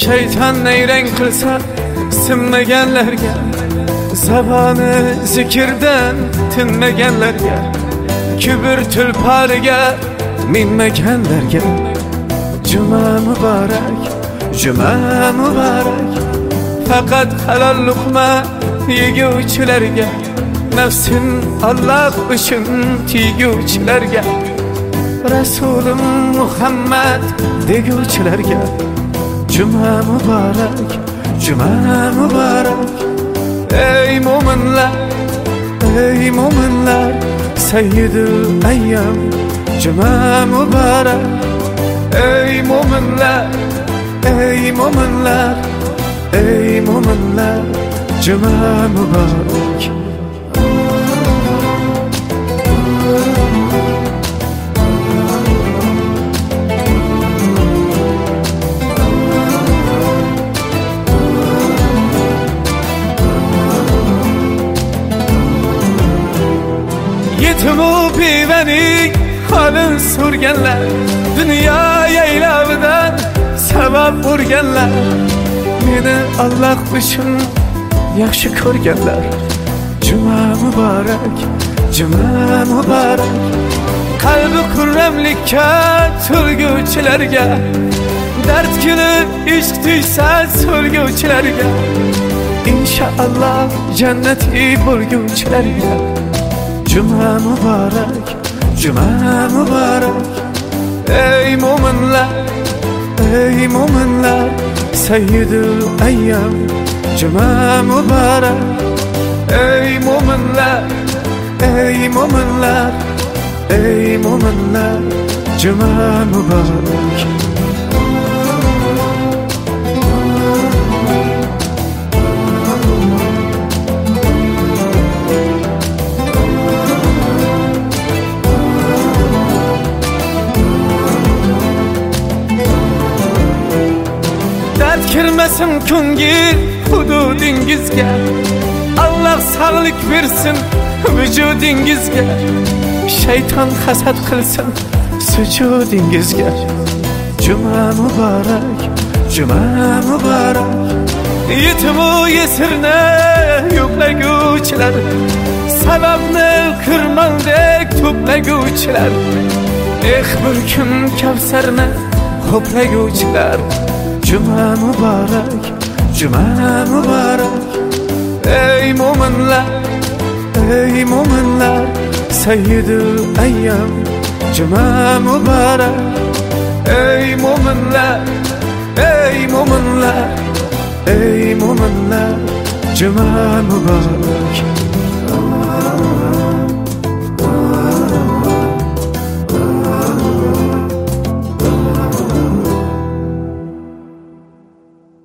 Shayton nayrang qilsa sinmaganlarga, zaboni zikrdan tinmaganlarga, kibr tulporiga minmaganlarga juma muborak, juma muborak. Faqat halol luqma yeguvchilarga, nafsin Alloh uchun tiyguvchilarga, Rasulim Muhammad deguvchilarga juma muborak, juma muborak. Ey mo'minlar, ey mo'minlar, sayyidul ayyam juma muborak. Ey mo'minlar, ey mo'minlar, ey mo'minlar, juma muborak. Yetimu pivening halin so'rganlar, dunyo yaylovidan sabab urganlar, meni Alloh uchun yaxshi ko'rganlar. Juma muborak, juma muborak. Qalbi qurramlikka to'lguvchilarga, dard kulib ishq tuysa so'lguvchilarga, inshaalloh jannati bo'lguvchilarga juma muborak, juma muborak. Ey mo'minlar, ey mo'minlar, sayyidul ayyam juma muborak. Ey mo'minlar, ey mo'minlar, ey mo'minlar, juma muborak. Kirmesin ko'ngil hududingizga, Allah sağlık versin vücudingizga, shayton hasad qilsin sujudingizga juma muborak, juma muborak. Yetimu yesirni yo'qlaguvchilar, sababni kirmandek to'plaguvchilar, bir kun kavsarni ho'plaguvchilar juma muborak, juma muborak. Ey mo'minlar, ey mo'minlar, sayyidul ayyam juma muborak. Ey mo'minlar, ey mo'minlar, ey mo'minlar, juma muborak.